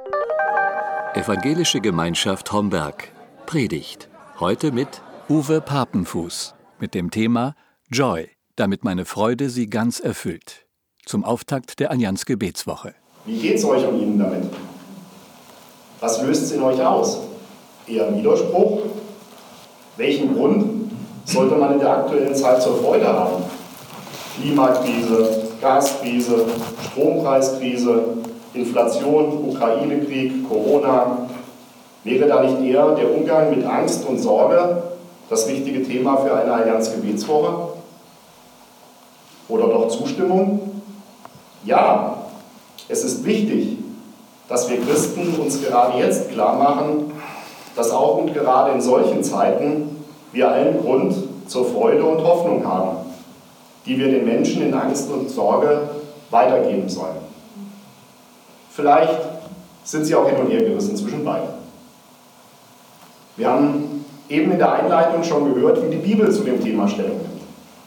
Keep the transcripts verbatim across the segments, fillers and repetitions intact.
Evangelische Gemeinschaft Homberg. Predigt. Heute mit Uwe Papenfuß mit dem Thema Joy, damit meine Freude sie ganz erfüllt. Zum Auftakt der Allianz Gebetswoche. Wie geht's euch und Ihnen damit? Was löst es in euch aus? Eher Widerspruch? Welchen Grund sollte man in der aktuellen Zeit zur Freude haben? Klimakrise, Gaskrise, Strompreiskrise, Inflation, Ukraine-Krieg, Corona. Wäre da nicht eher der Umgang mit Angst und Sorge das wichtige Thema für eine Allianz Gebetswoche? Oder doch Zustimmung? Ja, es ist wichtig, dass wir Christen uns gerade jetzt klar machen, dass auch und gerade in solchen Zeiten wir allen Grund zur Freude und Hoffnung haben, die wir den Menschen in Angst und Sorge weitergeben sollen. Vielleicht sind sie auch hin und her gerissen zwischen beiden. Wir haben eben in der Einleitung schon gehört, wie die Bibel zu dem Thema Stellung nimmt.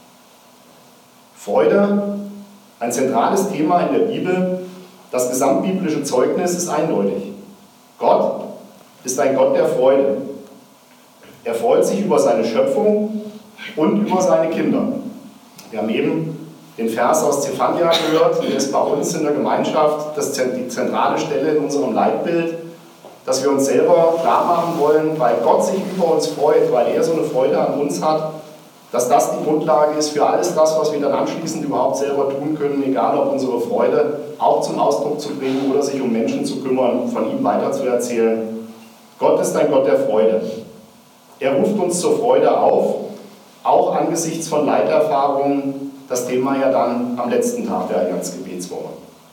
Freude, ein zentrales Thema in der Bibel, das gesamtbiblische Zeugnis ist eindeutig. Gott ist ein Gott der Freude. Er freut sich über seine Schöpfung und über seine Kinder. Wir haben eben den Vers aus Zephania gehört, der ist bei uns in der Gemeinschaft das, die zentrale Stelle in unserem Leitbild, dass wir uns selber klar machen wollen, weil Gott sich über uns freut, weil er so eine Freude an uns hat, dass das die Grundlage ist für alles das, was wir dann anschließend überhaupt selber tun können, egal ob unsere Freude auch zum Ausdruck zu bringen oder sich um Menschen zu kümmern, von ihm weiterzuerzählen. Gott ist ein Gott der Freude. Er ruft uns zur Freude auf, auch angesichts von Leiterfahrungen. Das Thema ja dann am letzten Tag der Allianz Gebetswoche.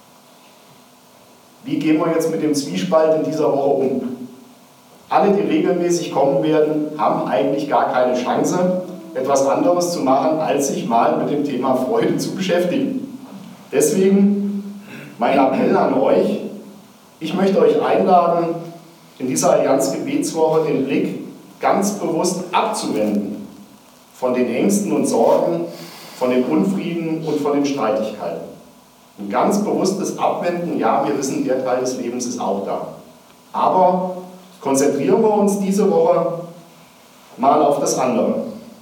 Wie gehen wir jetzt mit dem Zwiespalt in dieser Woche um? Alle, die regelmäßig kommen werden, haben eigentlich gar keine Chance, etwas anderes zu machen, als sich mal mit dem Thema Freude zu beschäftigen. Deswegen mein Appell an euch: Ich möchte euch einladen, in dieser Allianz Gebetswoche den Blick ganz bewusst abzuwenden von den Ängsten und Sorgen, von dem Unfrieden und von den Streitigkeiten. Ein ganz bewusstes Abwenden, ja, wir wissen, der Teil des Lebens ist auch da. Aber konzentrieren wir uns diese Woche mal auf das andere.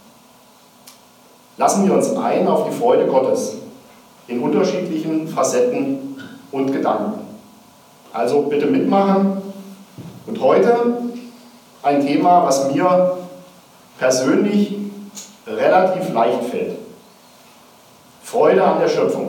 Lassen wir uns ein auf die Freude Gottes in unterschiedlichen Facetten und Gedanken. Also bitte mitmachen. Und heute ein Thema, was mir persönlich relativ leicht fällt. Freude an der Schöpfung.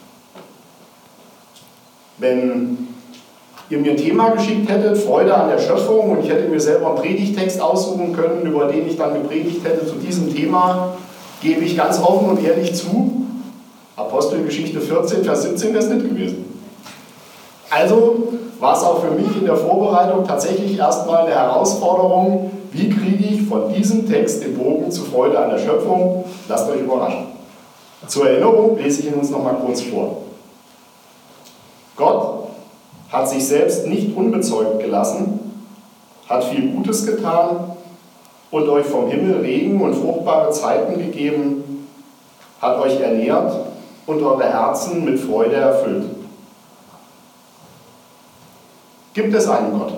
Wenn ihr mir ein Thema geschickt hättet, Freude an der Schöpfung, und ich hätte mir selber einen Predigtext aussuchen können, über den ich dann gepredigt hätte zu diesem Thema, gebe ich ganz offen und ehrlich zu, Apostelgeschichte vierzehn, Vers siebzehn wäre es nicht gewesen. Also war es auch für mich in der Vorbereitung tatsächlich erstmal eine Herausforderung, wie kriege ich von diesem Text den Bogen zu Freude an der Schöpfung? Lasst euch überraschen. Zur Erinnerung lese ich ihn uns noch mal kurz vor. Gott hat sich selbst nicht unbezeugt gelassen, hat viel Gutes getan und euch vom Himmel Regen und fruchtbare Zeiten gegeben, hat euch ernährt und eure Herzen mit Freude erfüllt. Gibt es einen Gott?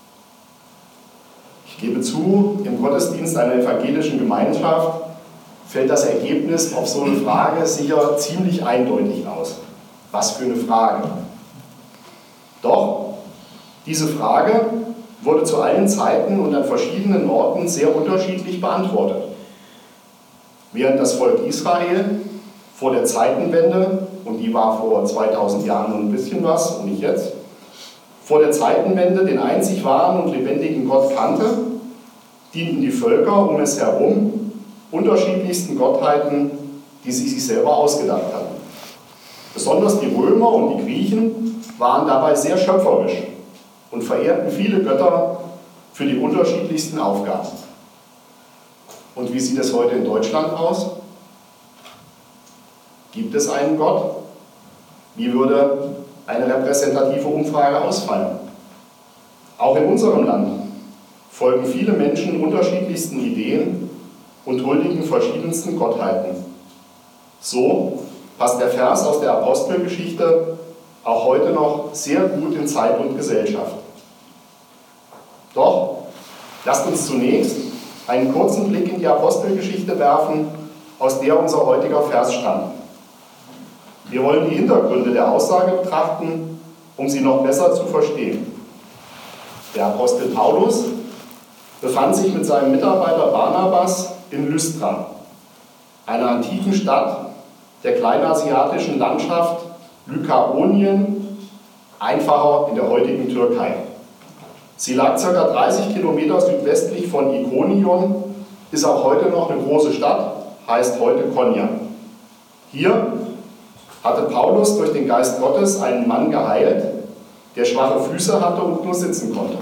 Ich gebe zu, im Gottesdienst einer evangelischen Gemeinschaft fällt das Ergebnis auf so eine Frage sicher ziemlich eindeutig aus. Was für eine Frage. Doch, diese Frage wurde zu allen Zeiten und an verschiedenen Orten sehr unterschiedlich beantwortet. Während das Volk Israel vor der Zeitenwende, und die war vor zweitausend Jahren und ein bisschen was und nicht jetzt, vor der Zeitenwende den einzig wahren und lebendigen Gott kannte, dienten die Völker um es herum unterschiedlichsten Gottheiten, die sie sich selber ausgedacht hatten. Besonders die Römer und die Griechen waren dabei sehr schöpferisch und verehrten viele Götter für die unterschiedlichsten Aufgaben. Und wie sieht es heute in Deutschland aus? Gibt es einen Gott? Wie würde eine repräsentative Umfrage ausfallen? Auch in unserem Land folgen viele Menschen unterschiedlichsten Ideen und huldigen verschiedensten Gottheiten. So passt der Vers aus der Apostelgeschichte auch heute noch sehr gut in Zeit und Gesellschaft. Doch lasst uns zunächst einen kurzen Blick in die Apostelgeschichte werfen, aus der unser heutiger Vers stammt. Wir wollen die Hintergründe der Aussage betrachten, um sie noch besser zu verstehen. Der Apostel Paulus befand sich mit seinem Mitarbeiter Barnabas in Lystra, einer antiken Stadt der kleinasiatischen Landschaft Lykaonien, einfacher in der heutigen Türkei. Sie lag ca. dreißig Kilometer südwestlich von Ikonion, ist auch heute noch eine große Stadt, heißt heute Konya. Hier hatte Paulus durch den Geist Gottes einen Mann geheilt, der schwache Füße hatte und nur sitzen konnte.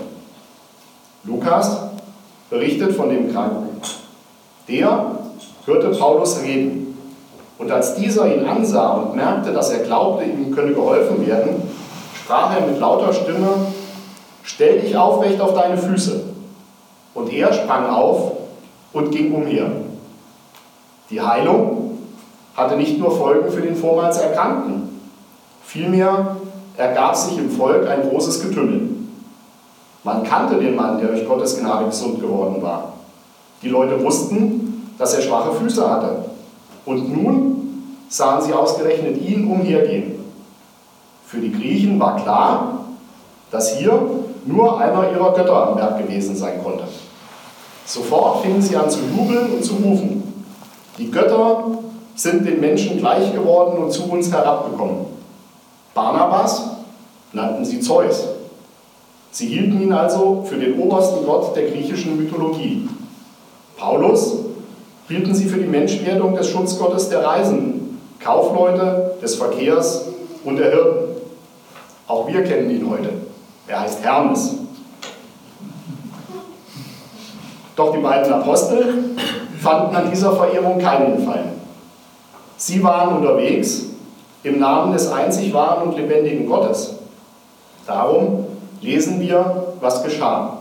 Lukas berichtet von dem Kranken. Der hörte Paulus reden. Und als dieser ihn ansah und merkte, dass er glaubte, ihm könne geholfen werden, sprach er mit lauter Stimme: Stell dich aufrecht auf deine Füße. Und er sprang auf und ging umher. Die Heilung hatte nicht nur Folgen für den vormals Erkrankten. Vielmehr ergab sich im Volk ein großes Getümmel. Man kannte den Mann, der durch Gottes Gnade gesund geworden war. Die Leute wussten, dass er schwache Füße hatte. Und nun sahen sie ausgerechnet ihn umhergehen. Für die Griechen war klar, dass hier nur einer ihrer Götter am Werk gewesen sein konnte. Sofort fingen sie an zu jubeln und zu rufen: Die Götter sind den Menschen gleich geworden und zu uns herabgekommen. Barnabas nannten sie Zeus. Sie hielten ihn also für den obersten Gott der griechischen Mythologie. Paulus hielten sie für die Menschwerdung des Schutzgottes der Reisenden, Kaufleute, des Verkehrs und der Hirten. Auch wir kennen ihn heute. Er heißt Hermes. Doch die beiden Apostel fanden an dieser Verehrung keinen Gefallen. Sie waren unterwegs im Namen des einzig wahren und lebendigen Gottes. Darum lesen wir, was geschah.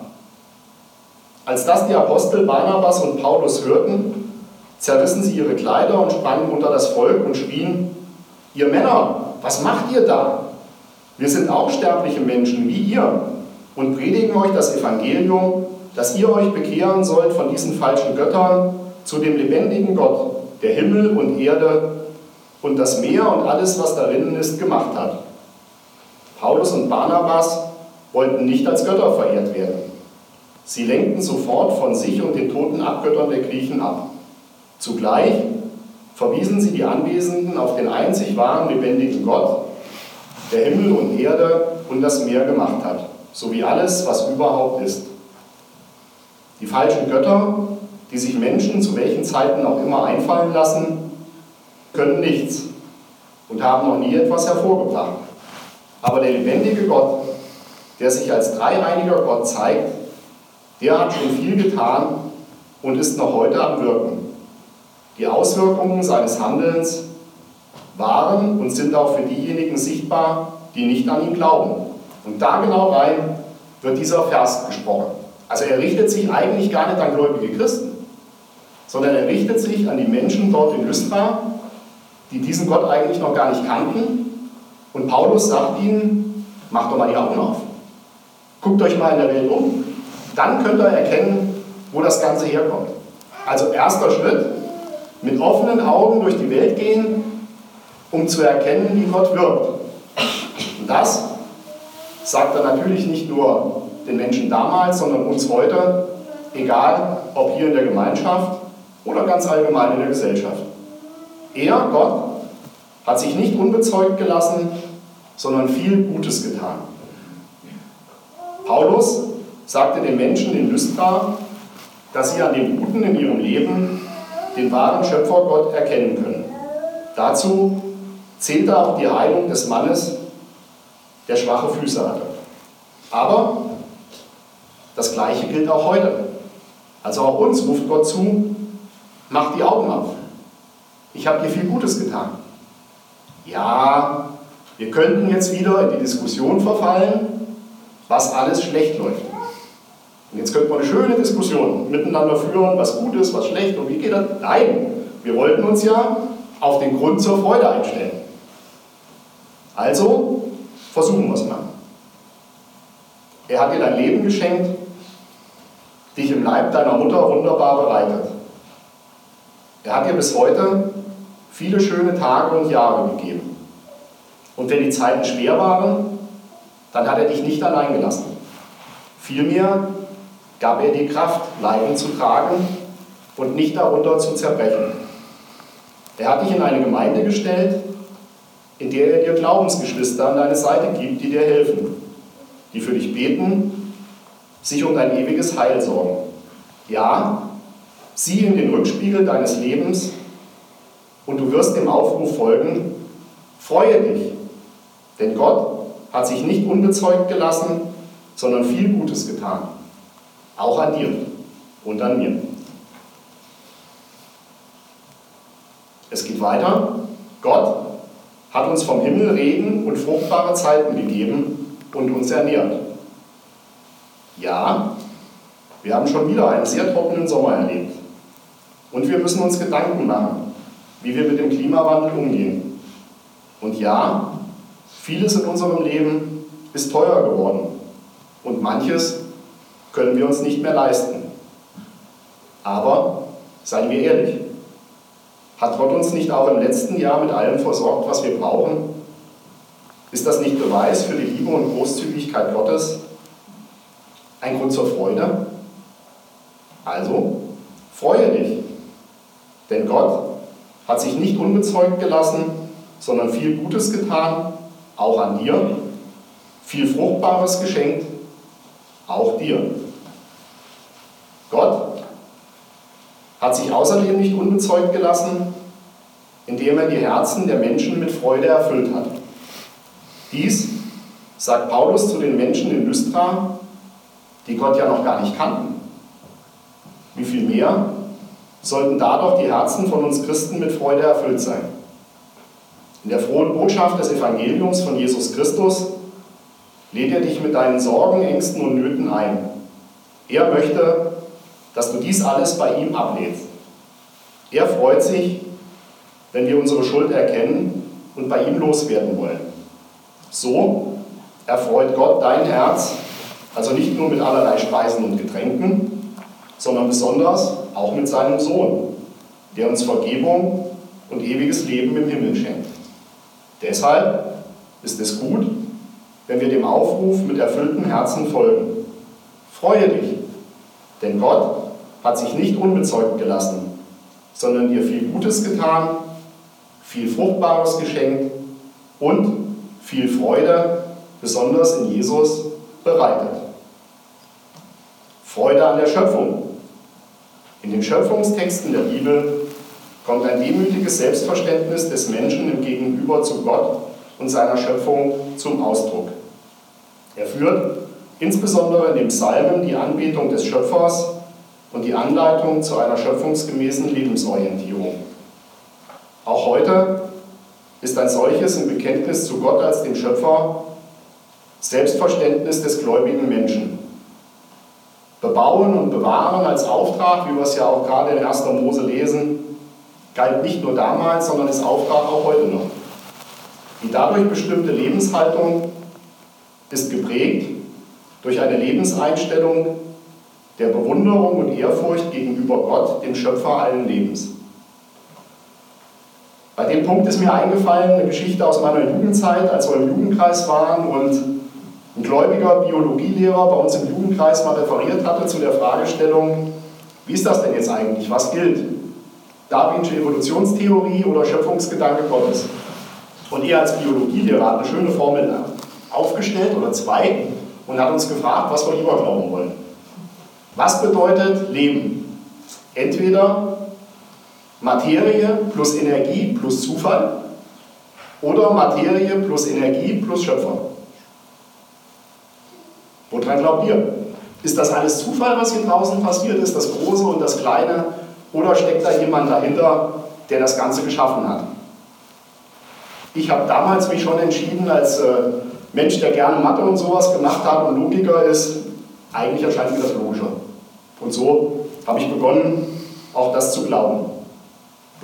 Als das die Apostel Barnabas und Paulus hörten, zerrissen sie ihre Kleider und sprangen unter das Volk und schrien: Ihr Männer, was macht ihr da? Wir sind auch sterbliche Menschen wie ihr und predigen euch das Evangelium, dass ihr euch bekehren sollt von diesen falschen Göttern zu dem lebendigen Gott, der Himmel und Erde und das Meer und alles, was darin ist, gemacht hat. Paulus und Barnabas wollten nicht als Götter verehrt werden. Sie lenkten sofort von sich und den toten Abgöttern der Griechen ab. Zugleich verwiesen sie die Anwesenden auf den einzig wahren, lebendigen Gott, der Himmel und Erde und das Meer gemacht hat, sowie alles, was überhaupt ist. Die falschen Götter, die sich Menschen zu welchen Zeiten auch immer einfallen lassen, können nichts und haben noch nie etwas hervorgebracht. Aber der lebendige Gott, der sich als dreieiniger Gott zeigt, der hat schon viel getan und ist noch heute am Wirken. Die Auswirkungen seines Handelns waren und sind auch für diejenigen sichtbar, die nicht an ihn glauben. Und da genau rein wird dieser Vers gesprochen. Also er richtet sich eigentlich gar nicht an gläubige Christen, sondern er richtet sich an die Menschen dort in Lystra, die diesen Gott eigentlich noch gar nicht kannten. Und Paulus sagt ihnen: Macht doch mal die Augen auf. Guckt euch mal in der Welt um. Dann könnt ihr erkennen, wo das Ganze herkommt. Also erster Schritt: mit offenen Augen durch die Welt gehen, um zu erkennen, wie Gott wirkt. Und das sagt er natürlich nicht nur den Menschen damals, sondern uns heute, egal ob hier in der Gemeinschaft oder ganz allgemein in der Gesellschaft. Er, Gott, hat sich nicht unbezeugt gelassen, sondern viel Gutes getan. Paulus sagte den Menschen in Lystra, dass sie an dem Guten in ihrem Leben den wahren Schöpfergott erkennen können. Dazu zählte auch die Heilung des Mannes, der schwache Füße hatte. Aber das Gleiche gilt auch heute. Also auch uns ruft Gott zu: Macht die Augen auf. Ich habe dir viel Gutes getan. Ja, wir könnten jetzt wieder in die Diskussion verfallen, was alles schlecht läuft. Und jetzt könnte man eine schöne Diskussion miteinander führen, was gut ist, was schlecht und wie geht das? Nein, wir wollten uns ja auf den Grund zur Freude einstellen. Also Versuchen wir es mal. Er hat dir dein Leben geschenkt, dich im Leib deiner Mutter wunderbar bereitet. Er hat dir bis heute viele schöne Tage und Jahre gegeben. Und wenn die Zeiten schwer waren, dann hat er dich nicht allein gelassen. Vielmehr gab er dir Kraft, Leiden zu tragen und nicht darunter zu zerbrechen. Er hat dich in eine Gemeinde gestellt, in der er dir Glaubensgeschwister an deine Seite gibt, die dir helfen, die für dich beten, sich um dein ewiges Heil sorgen. Ja, sieh in den Rückspiegel deines Lebens und du wirst dem Aufruf folgen: Freue dich, denn Gott hat sich nicht unbezeugt gelassen, sondern viel Gutes getan. Auch an dir und an mir. Es geht weiter. Gott hat uns vom Himmel Regen und fruchtbare Zeiten gegeben und uns ernährt. Ja, wir haben schon wieder einen sehr trockenen Sommer erlebt. Und wir müssen uns Gedanken machen, wie wir mit dem Klimawandel umgehen. Und ja, vieles in unserem Leben ist teuer geworden. Und manches können wir uns nicht mehr leisten. Aber, seien wir ehrlich, hat Gott uns nicht auch im letzten Jahr mit allem versorgt, was wir brauchen? Ist das nicht Beweis für die Liebe und Großzügigkeit Gottes? Ein Grund zur Freude? Also, freue dich, denn Gott hat sich nicht unbezeugt gelassen, sondern viel Gutes getan, auch an dir, viel Fruchtbares geschenkt, auch dir. Gott hat sich außerdem nicht unbezeugt gelassen, indem er die Herzen der Menschen mit Freude erfüllt hat. Dies sagt Paulus zu den Menschen in Lystra, die Gott ja noch gar nicht kannten. Wie viel mehr sollten da doch die Herzen von uns Christen mit Freude erfüllt sein? In der frohen Botschaft des Evangeliums von Jesus Christus lädt er dich mit deinen Sorgen, Ängsten und Nöten ein. Er möchte, dass du dies alles bei ihm ablädst. Er freut sich, wenn wir unsere Schuld erkennen und bei ihm loswerden wollen. So erfreut Gott dein Herz, also nicht nur mit allerlei Speisen und Getränken, sondern besonders auch mit seinem Sohn, der uns Vergebung und ewiges Leben im Himmel schenkt. Deshalb ist es gut, wenn wir dem Aufruf mit erfülltem Herzen folgen. Freue dich, denn Gott hat sich nicht unbezeugt gelassen, sondern dir viel Gutes getan, viel Fruchtbares geschenkt und viel Freude, besonders in Jesus, bereitet. Freude an der Schöpfung. In den Schöpfungstexten der Bibel kommt ein demütiges Selbstverständnis des Menschen im Gegenüber zu Gott und seiner Schöpfung zum Ausdruck. Er führt insbesondere in den Psalmen die Anbetung des Schöpfers und die Anleitung zu einer schöpfungsgemäßen Lebensorientierung. Auch heute ist ein solches im Bekenntnis zu Gott als dem Schöpfer Selbstverständnis des gläubigen Menschen. Bebauen und bewahren als Auftrag, wie wir es ja auch gerade in erster Mose lesen, galt nicht nur damals, sondern ist Auftrag auch heute noch. Die dadurch bestimmte Lebenshaltung ist geprägt durch eine Lebenseinstellung der Bewunderung und Ehrfurcht gegenüber Gott, dem Schöpfer allen Lebens. Bei dem Punkt ist mir eingefallen eine Geschichte aus meiner Jugendzeit, als wir im Jugendkreis waren und ein gläubiger Biologielehrer bei uns im Jugendkreis mal referiert hatte zu der Fragestellung, wie ist das denn jetzt eigentlich, was gilt? Darwinsche Evolutionstheorie oder Schöpfungsgedanke Gottes? Und er als Biologielehrer hat eine schöne Formel aufgestellt, oder zwei, und hat uns gefragt, was wir lieber glauben wollen. Was bedeutet Leben? Entweder Materie plus Energie plus Zufall oder Materie plus Energie plus Schöpfer. Woran glaubt ihr? Ist das alles Zufall, was hier draußen passiert ist, das Große und das Kleine, oder steckt da jemand dahinter, der das Ganze geschaffen hat? Ich habe damals mich schon entschieden, als äh, Mensch, der gerne Mathe und sowas gemacht hat und Logiker ist, eigentlich erscheint mir das logischer. Und so habe ich begonnen, auch das zu glauben.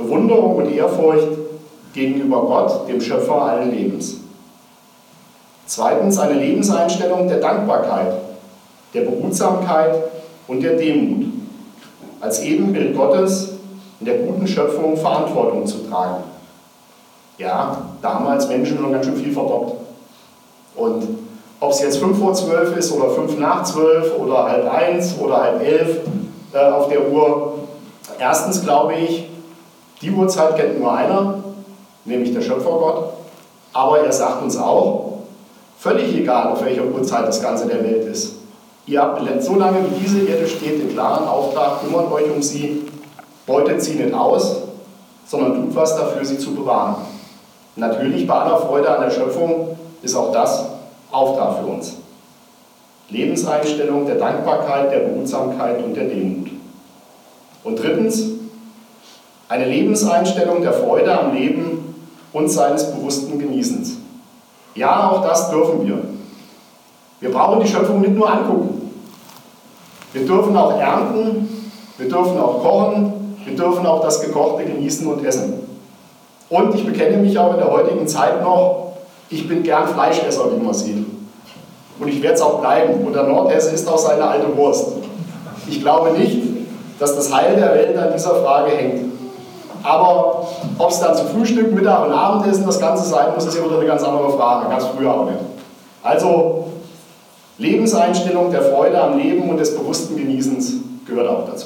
Bewunderung und Ehrfurcht gegenüber Gott, dem Schöpfer allen Lebens. Zweitens eine Lebenseinstellung der Dankbarkeit, der Behutsamkeit und der Demut, als Ebenbild Gottes in der guten Schöpfung Verantwortung zu tragen. Ja, damals Menschen schon ganz schön viel verbockt. Und ob es jetzt fünf vor zwölf ist oder fünf nach zwölf oder halb eins oder halb elf äh, auf der Uhr, erstens glaube ich, die Uhrzeit kennt nur einer, nämlich der Schöpfergott, aber er sagt uns auch, völlig egal, auf welcher Uhrzeit das Ganze der Welt ist. Ihr habt so lange wie diese Erde steht den klaren Auftrag, kümmert euch um sie, beutet sie nicht aus, sondern tut was dafür, sie zu bewahren. Natürlich bei aller Freude an der Schöpfung ist auch das Auftrag für uns. Lebenseinstellung der Dankbarkeit, der Behutsamkeit und der Demut. Und drittens, eine Lebenseinstellung der Freude am Leben und seines bewussten Genießens. Ja, auch das dürfen wir. Wir brauchen die Schöpfung nicht nur angucken. Wir dürfen auch ernten, wir dürfen auch kochen, wir dürfen auch das Gekochte genießen und essen. Und ich bekenne mich auch in der heutigen Zeit noch, ich bin gern Fleischesser, wie man sieht. Und ich werde es auch bleiben. Und der Nordhesse ist auch seine alte Wurst. Ich glaube nicht, dass das Heil der Welt an dieser Frage hängt. Aber ob es dann zu Frühstück, Mittag und Abendessen das Ganze sein muss, ist ja wieder eine ganz andere Frage. Ganz früher auch nicht. Also, Lebenseinstellung der Freude am Leben und des bewussten Genießens gehört auch dazu.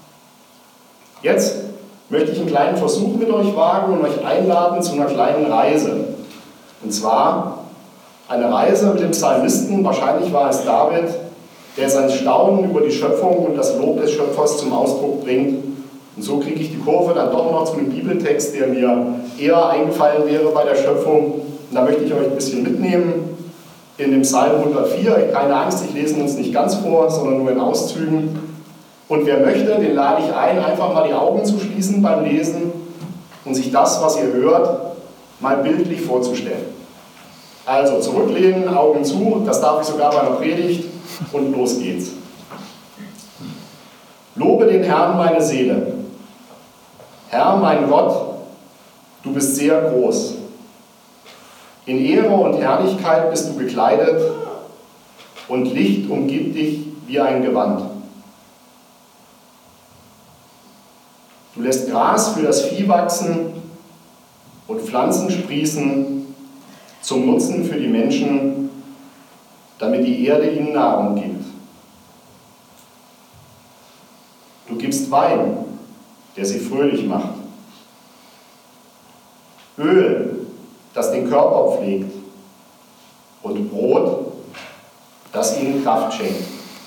Jetzt möchte ich einen kleinen Versuch mit euch wagen und euch einladen zu einer kleinen Reise. Und zwar eine Reise mit dem Psalmisten, wahrscheinlich war es David, der sein Staunen über die Schöpfung und das Lob des Schöpfers zum Ausdruck bringt. Und so kriege ich die Kurve dann doch noch zu einem Bibeltext, der mir eher eingefallen wäre bei der Schöpfung. Und da möchte ich euch ein bisschen mitnehmen. In dem Psalm hundertvier, keine Angst, ich lese uns nicht ganz vor, sondern nur in Auszügen. Und wer möchte, den lade ich ein, einfach mal die Augen zu schließen beim Lesen und sich das, was ihr hört, mal bildlich vorzustellen. Also zurücklehnen, Augen zu, das darf ich sogar bei einer Predigt und los geht's. Lobe den Herrn, meine Seele. Herr, mein Gott, du bist sehr groß. In Ehre und Herrlichkeit bist du gekleidet und Licht umgibt dich wie ein Gewand. Du lässt Gras für das Vieh wachsen und Pflanzen sprießen zum Nutzen für die Menschen, damit die Erde ihnen Nahrung gibt. Du gibst Wein, der sie fröhlich macht. Öl, das den Körper pflegt. Und Brot, das ihnen Kraft schenkt.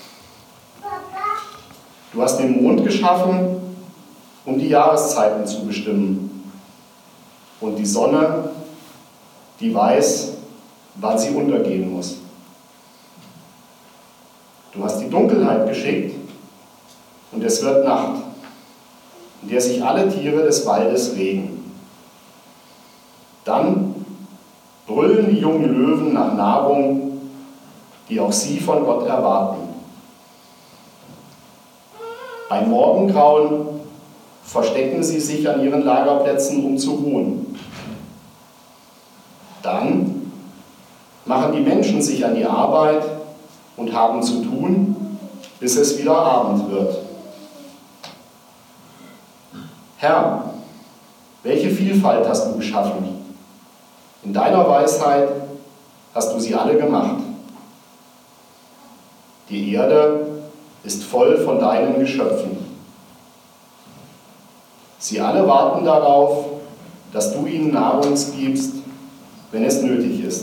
Du hast den Mond geschaffen, um die Jahreszeiten zu bestimmen. Und die Sonne, die weiß, wann sie untergehen muss. Du hast die Dunkelheit geschickt und es wird Nacht, in der sich alle Tiere des Waldes regen. Dann brüllen die jungen Löwen nach Nahrung, die auch sie von Gott erwarten. Beim Morgengrauen verstecken sie sich an ihren Lagerplätzen, um zu ruhen. Dann machen die Menschen sich an die Arbeit und haben zu tun, bis es wieder Abend wird. Herr, welche Vielfalt hast du geschaffen? In deiner Weisheit hast du sie alle gemacht. Die Erde ist voll von deinen Geschöpfen. Sie alle warten darauf, dass du ihnen Nahrung gibst, wenn es nötig ist.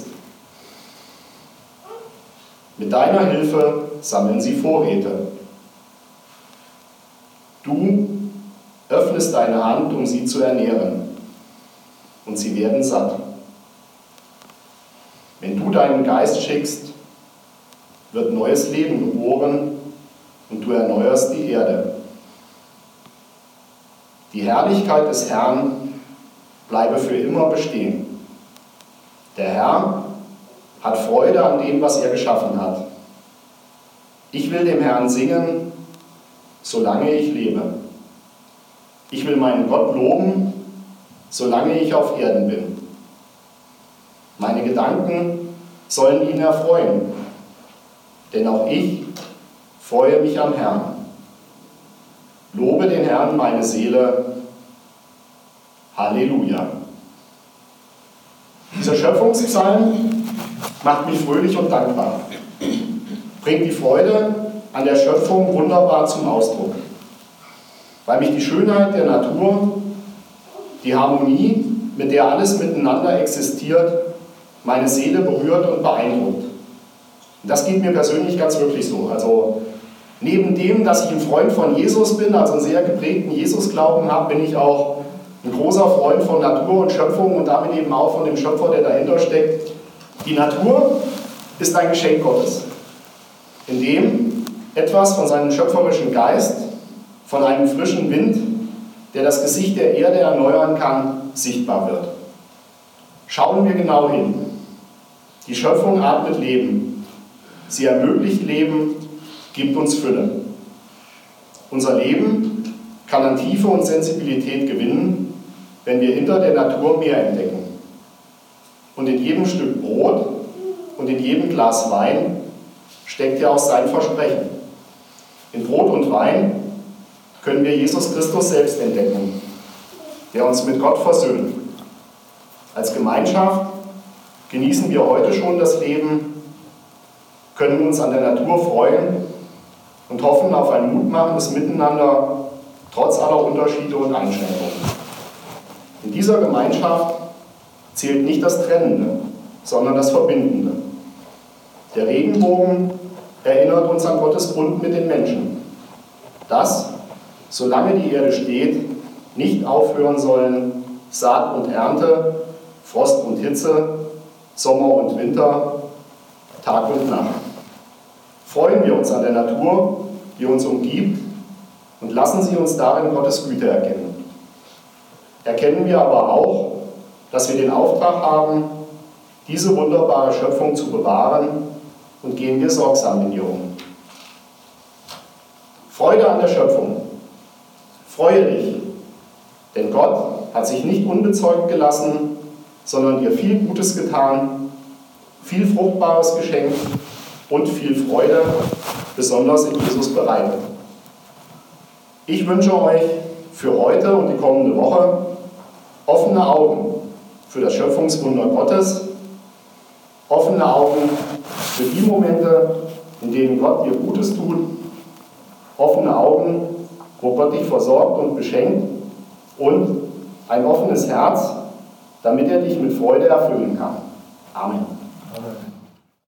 Mit deiner Hilfe sammeln sie Vorräte. Du öffnest deine Hand, um sie zu ernähren, und sie werden satt. Wenn du deinen Geist schickst, wird neues Leben geboren und du erneuerst die Erde. Die Herrlichkeit des Herrn bleibe für immer bestehen. Der Herr hat Freude an dem, was er geschaffen hat. Ich will dem Herrn singen, solange ich lebe. Ich will meinen Gott loben, solange ich auf Erden bin. Meine Gedanken sollen ihn erfreuen. Denn auch ich freue mich am Herrn. Lobe den Herrn, meine Seele. Halleluja. Dieser Schöpfungspsalm macht mich fröhlich und dankbar, bringt die Freude an der Schöpfung wunderbar zum Ausdruck, weil mich die Schönheit der Natur, die Harmonie, mit der alles miteinander existiert, meine Seele berührt und beeindruckt. Und das geht mir persönlich ganz wirklich so. Also neben dem, dass ich ein Freund von Jesus bin, also einen sehr geprägten Jesusglauben habe, bin ich auch ein großer Freund von Natur und Schöpfung und damit eben auch von dem Schöpfer, der dahinter steckt. Die Natur ist ein Geschenk Gottes, in dem etwas von seinem schöpferischen Geist, von einem frischen Wind, der das Gesicht der Erde erneuern kann, sichtbar wird. Schauen wir genau hin. Die Schöpfung atmet Leben. Sie ermöglicht Leben, gibt uns Fülle. Unser Leben kann an Tiefe und Sensibilität gewinnen, wenn wir hinter der Natur mehr entdecken. Und in jedem Stück Brot und in jedem Glas Wein steckt ja auch sein Versprechen. In Brot und Wein können wir Jesus Christus selbst entdecken, der uns mit Gott versöhnt. Als Gemeinschaft genießen wir heute schon das Leben, können uns an der Natur freuen und hoffen auf ein mutmachendes Miteinander trotz aller Unterschiede und Einschränkungen. In dieser Gemeinschaft zählt nicht das Trennende, sondern das Verbindende. Der Regenbogen erinnert uns an Gottes Bund mit den Menschen, dass, solange die Erde steht, nicht aufhören sollen Saat und Ernte, Frost und Hitze, Sommer und Winter, Tag und Nacht. Freuen wir uns an der Natur, die uns umgibt, und lassen Sie uns darin Gottes Güte erkennen. Erkennen wir aber auch, dass wir den Auftrag haben, diese wunderbare Schöpfung zu bewahren, und gehen wir sorgsam in ihr um. Freude an der Schöpfung. Freue dich, denn Gott hat sich nicht unbezeugt gelassen, sondern dir viel Gutes getan, viel Fruchtbares geschenkt und viel Freude, besonders in Jesus bereitet. Ich wünsche euch für heute und die kommende Woche offene Augen für das Schöpfungswunder Gottes, offene Augen für die Momente, in denen Gott dir Gutes tut, offene Augen, wo Gott dich versorgt und beschenkt, und ein offenes Herz, damit er dich mit Freude erfüllen kann. Amen. Amen.